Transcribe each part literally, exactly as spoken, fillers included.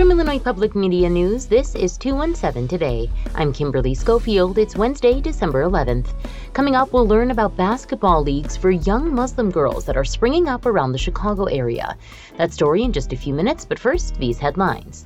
From Illinois Public Media News, this is two one seven Today. I'm Kimberly Schofield. It's Wednesday, December eleventh. Coming up, we'll learn about basketball leagues for young Muslim girls that are springing up around the Chicago area. That story in just a few minutes, but first, these headlines.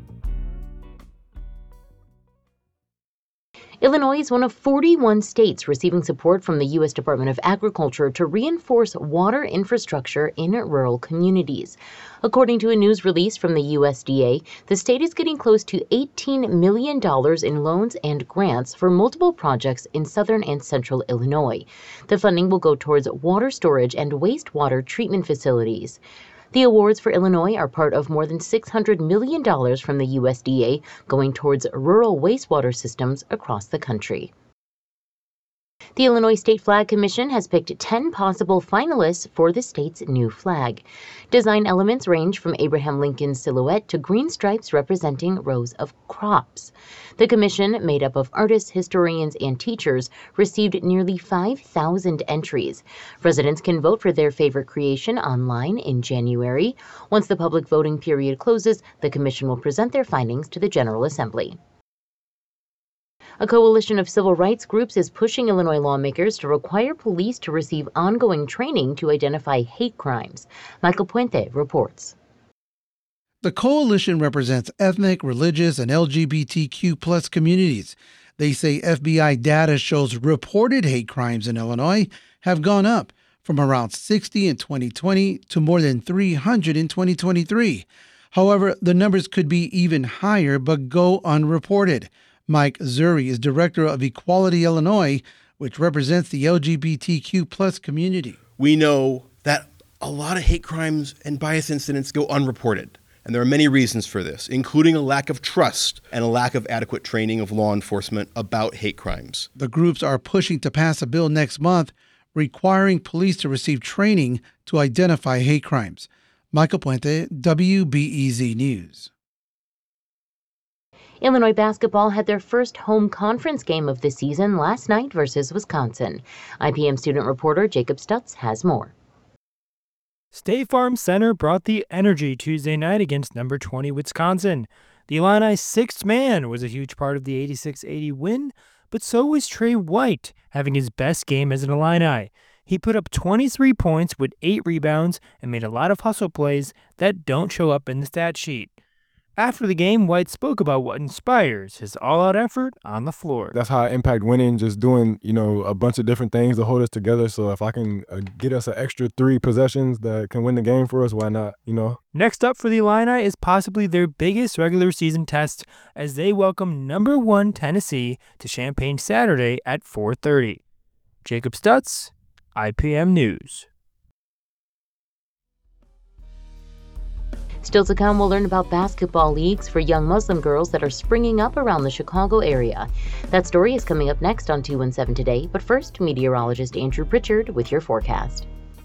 Illinois is one of forty-one states receiving support from the U S Department of Agriculture to reinforce water infrastructure in rural communities. According to a news release from the U S D A, the state is getting close to eighteen million dollars in loans and grants for multiple projects in southern and central Illinois. The funding will go towards water storage and wastewater treatment facilities. The awards for Illinois are part of more than six hundred million dollars from the U S D A going towards rural wastewater systems across the country. The Illinois State Flag Commission has picked ten possible finalists for the state's new flag. Design elements range from Abraham Lincoln's silhouette to green stripes representing rows of crops. The commission, made up of artists, historians, and teachers, received nearly five thousand entries. Residents can vote for their favorite creation online in January. Once the public voting period closes, the commission will present their findings to the General Assembly. A coalition of civil rights groups is pushing Illinois lawmakers to require police to receive ongoing training to identify hate crimes. Michael Puente reports. The coalition represents ethnic, religious, and L G B T Q plus communities. They say F B I data shows reported hate crimes in Illinois have gone up from around sixty in twenty twenty to more than three hundred in twenty twenty-three. However, the numbers could be even higher but go unreported. Mike Zuri is director of Equality Illinois, which represents the L G B T Q plus community. We know that a lot of hate crimes and bias incidents go unreported. And there are many reasons for this, including a lack of trust and a lack of adequate training of law enforcement about hate crimes. The groups are pushing to pass a bill next month requiring police to receive training to identify hate crimes. Michael Puente, W B E Z News. Illinois basketball had their first home conference game of the season last night versus Wisconsin. I P M student reporter Jacob Stutz has more. State Farm Center brought the energy Tuesday night against number twenty Wisconsin. The Illini's sixth man was a huge part of the eighty-six eighty win, but so was Trey White, having his best game as an Illini. He put up twenty-three points with eight rebounds and made a lot of hustle plays that don't show up in the stat sheet. After the game, White spoke about what inspires his all-out effort on the floor. That's how I impact winning, just doing, you know, a bunch of different things to hold us together. So if I can uh, get us an extra three possessions that can win the game for us, why not, you know? Next up for the Illini is possibly their biggest regular season test as they welcome number one Tennessee to Champaign Saturday at four thirty. Jacob Stutz, I P M News. Still to come, we'll learn about basketball leagues for young Muslim girls that are springing up around the Chicago area. That story is coming up next on two one seven Today, but first, meteorologist Andrew Pritchard with your forecast.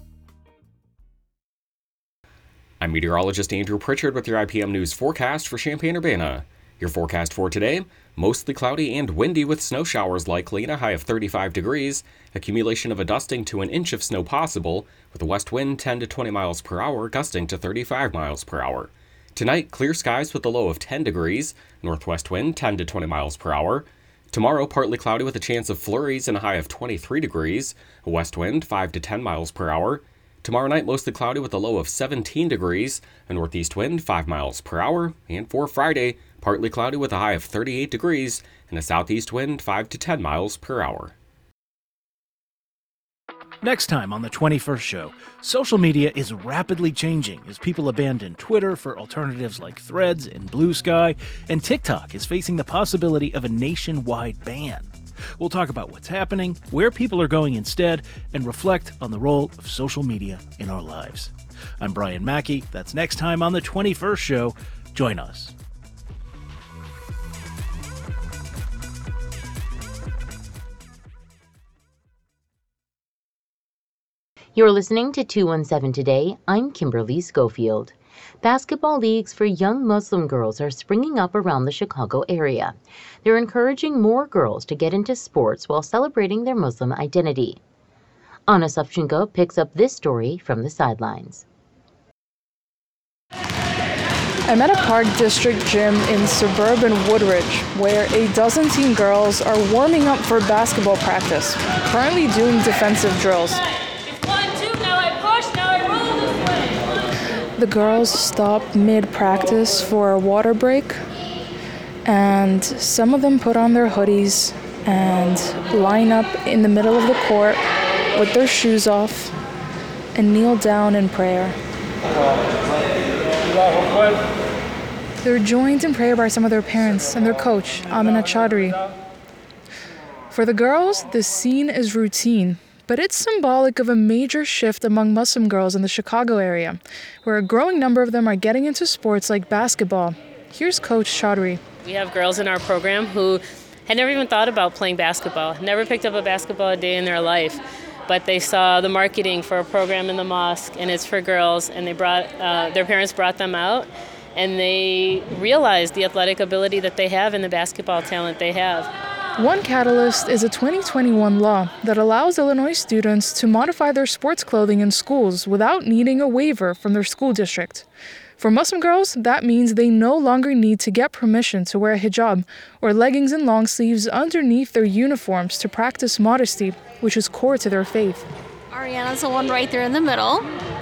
I'm meteorologist Andrew Pritchard with your I P M News forecast for Champaign-Urbana. Your forecast for today, mostly cloudy and windy with snow showers likely and a high of thirty-five degrees, accumulation of a dusting to an inch of snow possible, with a west wind ten to twenty miles per hour, gusting to thirty-five miles per hour. Tonight, clear skies with a low of ten degrees, northwest wind ten to twenty miles per hour. Tomorrow, partly cloudy with a chance of flurries and a high of twenty-three degrees, a west wind five to ten miles per hour. Tomorrow night, mostly cloudy with a low of seventeen degrees, a northeast wind five miles per hour. And for Friday, partly cloudy with a high of thirty-eight degrees and a southeast wind five to ten miles per hour. Next time on the twenty-first show, social media is rapidly changing as people abandon Twitter for alternatives like Threads and Blue Sky, and TikTok is facing the possibility of a nationwide ban. We'll talk about what's happening, where people are going instead, and reflect on the role of social media in our lives. I'm Brian Mackey. That's next time on the twenty-first show. Join us. You're listening to two one seven Today. I'm Kimberly Schofield. Basketball leagues for young Muslim girls are springing up around the Chicago area. They're encouraging more girls to get into sports while celebrating their Muslim identity. Anna Savchenko picks up this story from the sidelines. I'm at a Park District gym in suburban Woodridge, where a dozen teen girls are warming up for basketball practice, currently doing defensive drills. It's one, two, now I push, now I roll this way. The girls stop mid-practice for a water break, and some of them put on their hoodies and line up in the middle of the court with their shoes off and kneel down in prayer. They're joined in prayer by some of their parents and their coach, Amina Chaudhry. For the girls, the scene is routine, but it's symbolic of a major shift among Muslim girls in the Chicago area, where a growing number of them are getting into sports like basketball. Here's Coach Chaudhry. We have girls in our program who had never even thought about playing basketball, never picked up a basketball a day in their life, but they saw the marketing for a program in the mosque, and it's for girls, and they brought uh, their parents brought them out, and they realized the athletic ability that they have and the basketball talent they have. One catalyst is a twenty twenty-one law that allows Illinois students to modify their sports clothing in schools without needing a waiver from their school district. For Muslim girls, that means they no longer need to get permission to wear a hijab or leggings and long sleeves underneath their uniforms to practice modesty, which is core to their faith. Ariana's the one right there in the middle,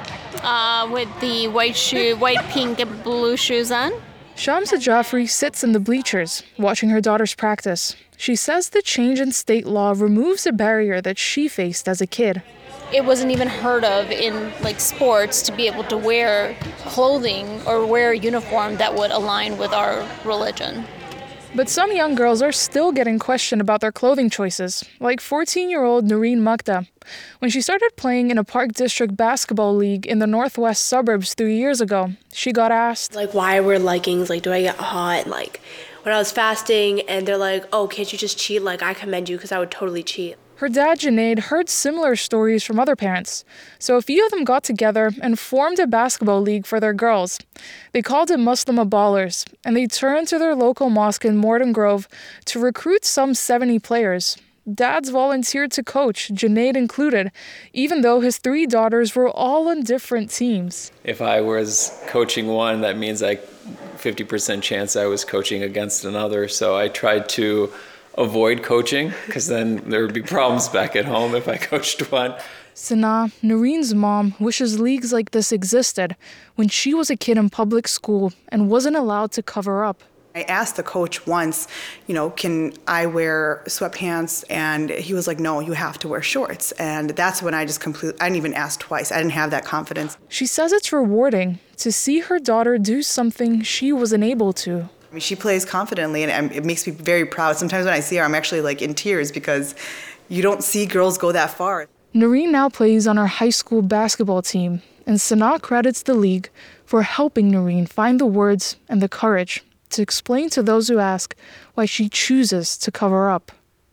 uh, with the white shoe, white, pink, and blue shoes on. Shamsa Jaffrey sits in the bleachers, watching her daughters practice. She says the change in state law removes a barrier that she faced as a kid. It wasn't even heard of in like sports to be able to wear clothing or wear a uniform that would align with our religion. But some young girls are still getting questioned about their clothing choices, like fourteen-year-old Noreen Makta. When she started playing in a Park District basketball league in the northwest suburbs three years ago, she got asked, like, why I wear leggings? Like, do I get hot? Like, when I was fasting, and they're like, oh, can't you just cheat? Like, I commend you because I would totally cheat. Her dad, Junaid, heard similar stories from other parents, so a few of them got together and formed a basketball league for their girls. They called it Muslima Ballers, and they turned to their local mosque in Morton Grove to recruit some seventy players. Dads volunteered to coach, Junaid included, even though his three daughters were all on different teams. If I was coaching one, that means like fifty percent chance I was coaching against another, so I tried to avoid coaching, because then there would be problems back at home if I coached one. Sanaa, Noreen's mom, wishes leagues like this existed when she was a kid in public school and wasn't allowed to cover up. I asked the coach once, you know, can I wear sweatpants? And he was like, no, you have to wear shorts. And that's when I just completely, I didn't even ask twice. I didn't have that confidence. She says it's rewarding to see her daughter do something she wasn't able to. I mean, she plays confidently, and it makes me very proud. Sometimes when I see her, I'm actually like in tears because you don't see girls go that far. Noreen now plays on her high school basketball team, and Sanaa credits the league for helping Noreen find the words and the courage to explain to those who ask why she chooses to cover up.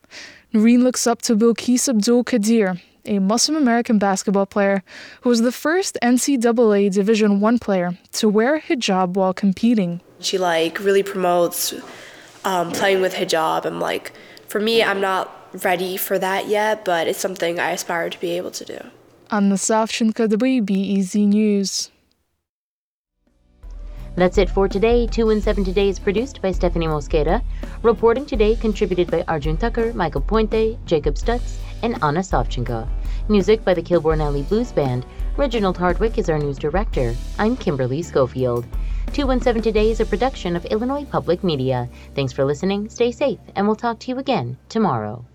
Noreen looks up to Bilqis Abdul Qadir, a Muslim American basketball player who was the first N C double A Division One player to wear a hijab while competing. She like really promotes um, playing with hijab. I'm like, for me, I'm not ready for that yet, but it's something I aspire to be able to do. Anna Savchin-Kadri, B E Z News. That's it for today. two in seven Today is produced by Stephanie Mosqueda. Reporting today contributed by Arjun Tucker, Michael Puente, Jacob Stutz, and Anna Savchenko. Music by the Kilborn Alley Blues Band. Reginald Hardwick is our news director. I'm Kimberly Schofield. two in seven Today is a production of Illinois Public Media. Thanks for listening, stay safe, and we'll talk to you again tomorrow.